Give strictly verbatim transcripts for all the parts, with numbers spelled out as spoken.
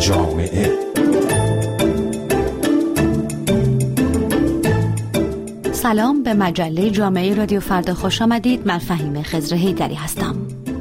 جامعه. سلام، به مجله جامعه رادیو فردا خوش آمدید. من فهیم خضر حیدری هستم.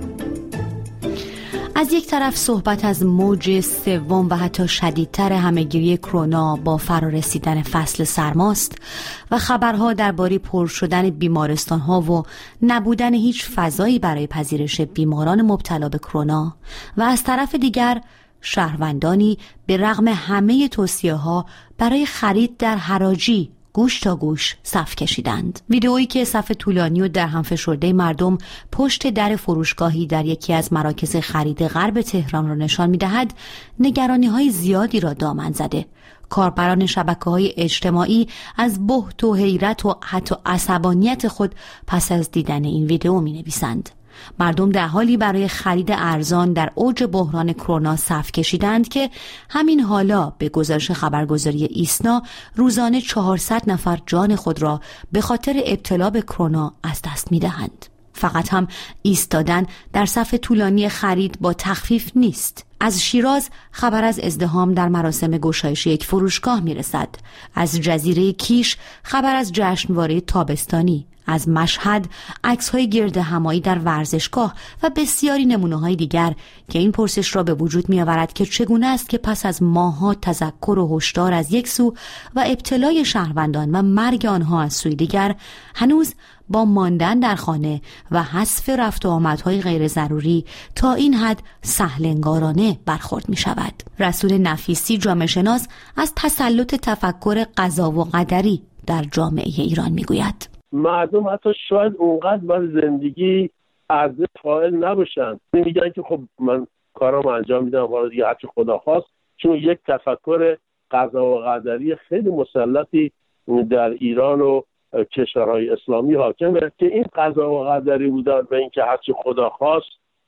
از یک طرف صحبت از موج سوم و حتی شدیدتر همهگیری کرونا با فرارسیدن فصل سرماست و خبرها درباره پر شدن بیمارستان‌ها و نبودن هیچ فضایی برای پذیرش بیماران مبتلا به کرونا، و از طرف دیگر شهروندانی به رغم همه توصیه‌ها برای خرید در حراجی گوش تا گوش صف کشیدند. ویدئویی که صف طولانی و در هم فشرده مردم پشت در فروشگاهی در یکی از مراکز خرید غرب تهران را نشان می‌دهد، نگرانی‌های زیادی را دامن زده. کاربران شبکه‌های اجتماعی از بهت و حیرت و حتی عصبانیت خود پس از دیدن این ویدئو می‌نویسند. مردم در حالی برای خرید ارزان در اوج بحران کرونا صف کشیدند که همین حالا به گزارش خبرگزاری ایسنا روزانه چهارصد نفر جان خود را به خاطر ابتلا به کرونا از دست می‌دهند. فقط هم ایستادن در صف طولانی خرید با تخفیف نیست. از شیراز خبر از ازدحام در مراسم گشایش یک فروشگاه میرسد. از جزیره کیش خبر از جشنواره تابستانی. از مشهد عکس‌های گرد همایی در ورزشگاه و بسیاری نمونه‌های دیگر که این پرسش را به وجود می‌آورد که چگونه است که پس از ماه‌ها تذکر و هشدار از یک سو و ابتلای شهروندان و مرگ آنها از سوی دیگر، هنوز با ماندن در خانه و حذف رفت و آمدهای غیر ضروری تا این حد سهل‌انگارانه برخورد می‌شود. رسول نفیسی جامعه شناس از تسلط تفکر قضا و قدری در جامعه ایران می‌گوید: مردم حتی شاید اونقدر برای زندگی ارزش قائل نباشن، میگن که خب من کارم انجام میدم حالا دیگه هرچی خدا خواست، چون یک تفکر قضا و قدری خیلی مسلطی در ایران و کشورهای اسلامی حاکمه که این قضا و قدری بودن به اینکه هرچی خدا خواست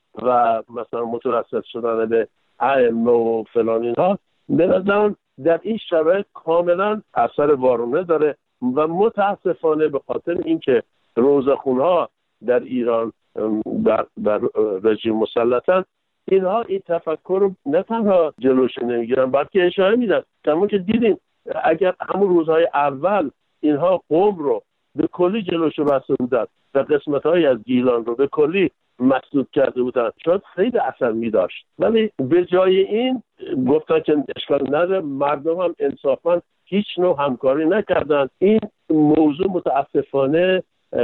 و مثلا مترصد شدن به ائمه و فلان اینها، به نظرم در این شرایط کاملا اثر وارونه داره و متاسفانه به خاطر اینکه روزخونها در ایران بر, بر رژیم مسلطن، اینها این تفکر رو نه تنها جلوش نمیگیرن بلکه اشاره میدن. همون که دیدیم اگر همون روزهای اول اینها قم رو به کلی جلوش بسته بودن و قسمت‌های از گیلان رو به کلی مسدود کرده بودن، شاید خیلی اثر می‌داشت. ولی به جای این گفتن که اشکال نداره، مردم هم انصافاً هیچ نوع همکاری نکردن. این موضوع متاسفانه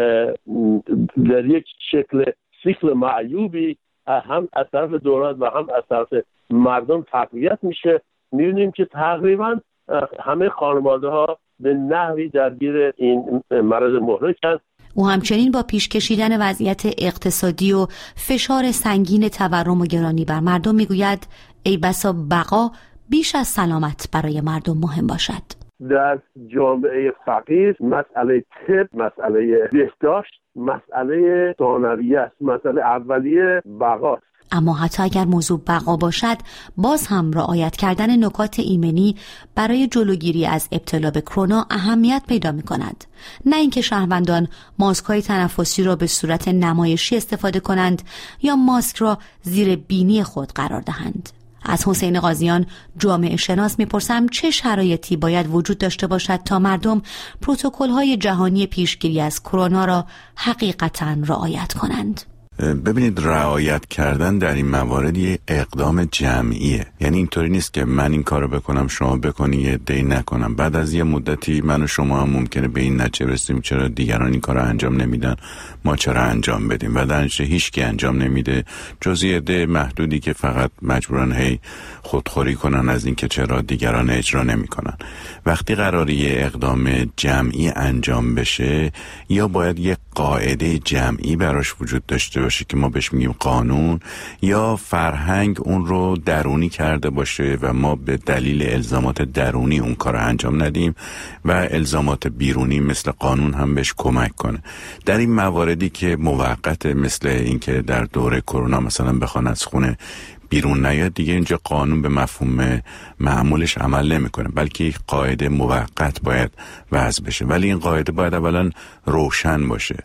در یک شکل سیکل معیوبی هم از طرف دولت و هم از طرف مردم تقویت میشه. می‌بینیم که تقریباً همه خانواده‌ها به نحوی درگیر این مرض محرکن. او همچنین با پیش کشیدن وضعیت اقتصادی و فشار سنگین تورم و گرانی بر مردم میگوید ای بسا بقا بیش از سلامت برای مردم مهم باشد. در جامعه فقیر مسئله طب، مسئله بهداشت، مسئله ثانویه است، مسئله اولیه بقاست. اما حتی اگر موضوع بقا باشد، باز هم رعایت کردن نکات ایمنی برای جلوگیری از ابتلا به کرونا اهمیت پیدا می کند. نه اینکه شهروندان ماسک‌های تنفسی را به صورت نمایشی استفاده کنند یا ماسک را زیر بینی خود قرار دهند. از حسین قاضیان جامعه شناس میپرسم چه شرایطی باید وجود داشته باشد تا مردم پروتکل‌های جهانی پیشگیری از کرونا را حقیقتاً رعایت کنند؟ ببینید، رعایت کردن در این موارد یه اقدام جمعیه. یعنی اینطوری نیست که من این کارو بکنم شما بکنی یه دی نکنم. بعد از یه مدتی من و شما هم ممکنه به این نتیجه برسیم چرا دیگران این کارو انجام نمیدن، ما چرا انجام بدیم، و در نتیجه هیچ کی انجام نمیده جز یه عده محدودی که فقط مجبورن هی خودخوری کنن از این که چرا دیگران اجرا نمیکنن. وقتی قراره یه اقدام جمعی انجام بشه، یا باید یه قاعده جمعی براش وجود داشته باشه که ما بهش میگیم قانون، یا فرهنگ اون رو درونی کرده باشه و ما به دلیل الزامات درونی اون کار رو انجام ندیم و الزامات بیرونی مثل قانون هم بهش کمک کنه. در این مواردی که موقت، مثل اینکه در دوره کرونا مثلا بخوان از خونه بیرون نیاد، دیگه اینجا قانون به مفهوم معمولش عمل نمیکنه، بلکه یک قاعده موقت باید وضع بشه. ولی این قاعده باید اولا روشن باشه.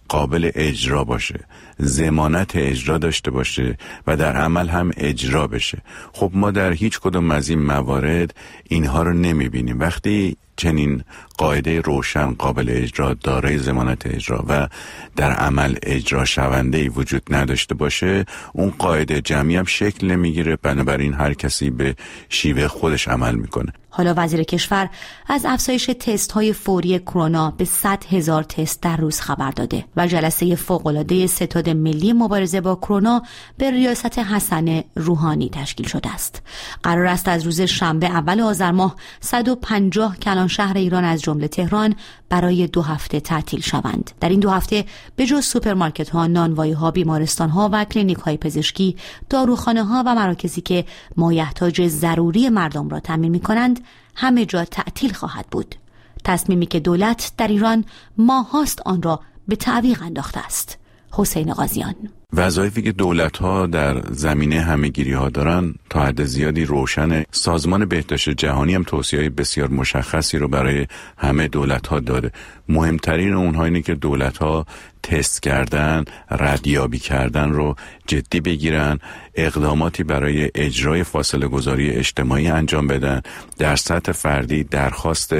قابل اجرا باشه، ضمانت اجرا داشته باشه و در عمل هم اجرا بشه. خب ما در هیچ کدوم از این موارد اینها رو نمیبینیم. وقتی چنین قاعده روشن، قابل اجرا، دارای ضمانت اجرا و در عمل اجرا شونده وجود نداشته باشه، اون قاعده جمعی هم شکل نمیگیره، بنابراین هر کسی به شیوه خودش عمل میکنه. حالا وزیر کشور از افزایش تست های فوری کرونا به صد هزار تست در روز خبر داده و جلسه فوق‌العاده ستاد ملی مبارزه با کرونا به ریاست حسن روحانی تشکیل شده است. قرار است از روز شنبه اول آذر ماه صد و پنجاه کلان شهر ایران از جمله تهران برای دو هفته تعطیل شوند. در این دو هفته به جز سوپرمارکت ها، نانوایی ها، بیمارستان ها و کلینیک های پزشکی، داروخانه ها و مراکزی که مایحتاج ضروری مردم را تامین می کنند همه جا تعطیل خواهد بود. تصمیمی که دولت در ایران ماهاست آن را به تعویق انداخته است. حسین قاضیان: وظایفی که دولت‌ها در زمینه همه‌گیری‌ها دارن تا حد زیادی روشن. سازمان بهداشت جهانی هم توصیه‌های بسیار مشخصی رو برای همه دولت‌ها داده. مهمترین اونها اینه که دولت‌ها تست کردن، ردیابی کردن رو جدی بگیرن، اقداماتی برای اجرای فاصله گذاری اجتماعی انجام بدن، در سطح فردی درخواست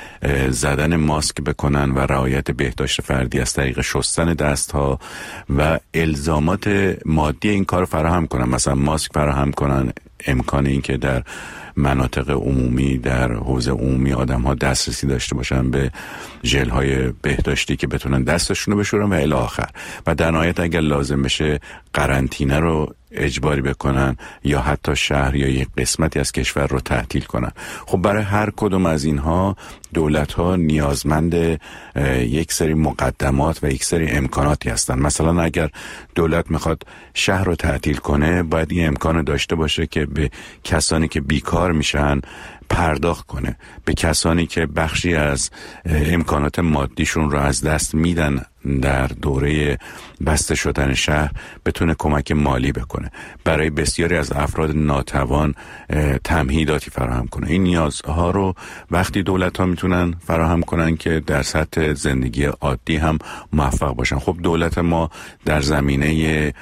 زدن ماسک بکنن و رعایت بهداشت فردی از طریق شستن دست‌ها و الزامات مادی این کار فراهم کنن، مثلا ماسک فراهم کنن، امکان این که در مناطق عمومی، در حوزه عمومی آدم ها دسترسی داشته باشن به ژل های بهداشتی که بتونن دستشون رو بشورن و الی آخر. و در نهایت اگر لازم بشه قرنطینه رو اجباری بکنن یا حتی شهر یا یک قسمتی از کشور رو تعطیل کنن. خب برای هر کدوم از اینها دولت ها نیازمند یک سری مقدمات و یک سری امکاناتی هستن. مثلا اگر دولت میخواد شهر رو تعطیل کنه، باید این امکان داشته باشه که به کسانی که بیکار میشن پرداخت کنه، به کسانی که بخشی از امکانات مادیشون رو از دست میدن در دوره بسته شدن شهر بتونه کمک مالی بکنه، برای بسیاری از افراد ناتوان تمهیداتی فراهم کنه. این نیازها رو وقتی دولت ها میتونن فراهم کنن که در سطح زندگی عادی هم موفق باشن. خب دولت ما در زمینه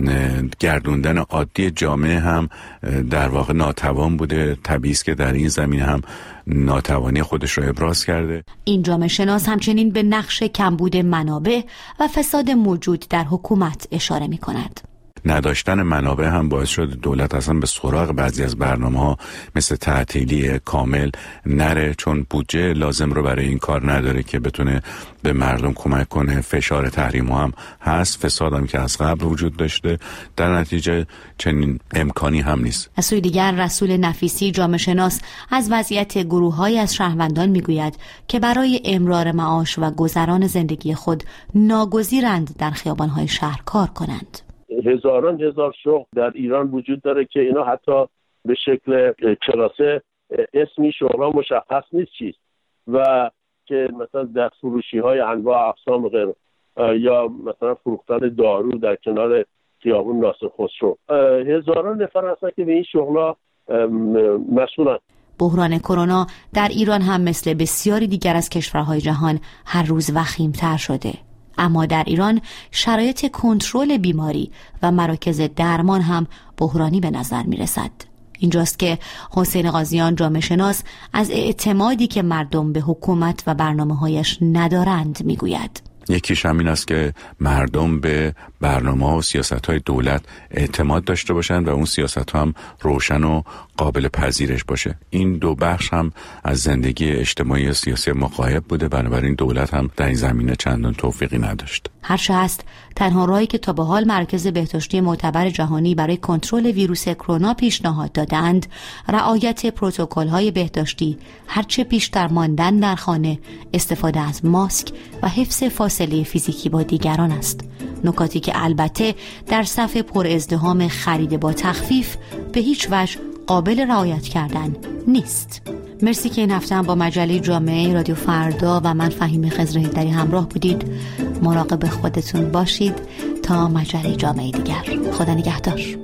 گردوندن عادی جامعه هم در واقع ناتوان بوده. طبیعی است که در این زمینه هم ناتوانی خودش رو ابراز کرده. این جامعه شناس همچنین به نقش کمبود منابع و فساد موجود در حکومت اشاره می کند. نداشتن منابع هم باعث شده دولت اصلا به سراغ بعضی از برنامه‌ها مثل تعطیلی کامل نره، چون بودجه لازم رو برای این کار نداره که بتونه به مردم کمک کنه. فشار تحریم هم هست، فساد هم که از قبل وجود داشته، در نتیجه چنین امکانی هم نیست. از سوی دیگر رسول نفیسی جامعه شناس از وضعیت گروه‌های از شهروندان میگوید که برای امرار معاش و گذران زندگی خود ناگزیرند در خیابان‌های شهر کار کنند. هزاران هزار شغل در ایران وجود داره که اینا حتی به شکل کلاسه اسمی شغل‌ها مشخص نیست چیست و که مثلا دست فروشی های انواع اقسام غیر یا مثلا فروختن دارو در کنار خیابون ناصر خسرو، هزاران نفر هستن که به این شغل‌ها مسئولن. بحران کرونا در ایران هم مثل بسیاری دیگر از کشورهای جهان هر روز وخیم‌تر شده. اما در ایران شرایط کنترل بیماری و مراکز درمان هم بحرانی به نظر می رسد. اینجاست که حسین قاضیان جامعه شناس از اعتمادی که مردم به حکومت و برنامه‌هایش ندارند می گوید. یکیش همین است که مردم به برنامه و سیاست‌های دولت اعتماد داشته باشند و اون سیاست‌ها هم روشن و قابل پذیرش باشه. این دو بخش هم از زندگی اجتماعی و سیاسی ما غایب بوده، بنابراین دولت هم در این زمینه چندان توفیقی نداشت. هر چه هست، تنها راهی که تا به حال مرکز بهداشتی معتبر جهانی برای کنترل ویروس کرونا پیشنهاد دادند، رعایت پروتکل‌های بهداشتی، هرچه بیشتر ماندن در خانه، استفاده از ماسک و حفظ فاصله فیزیکی با دیگران است. نکاتی که البته در صف پر ازدحام خرید با تخفیف به هیچ وجه قابل رعایت کردن نیست. مرسی که این هفته هم با مجله جامعه رادیو فردا و من فهیمه خضرهیدری همراه بودید. مراقب خودتون باشید تا مجله جامعه دیگر. خدا نگهدار.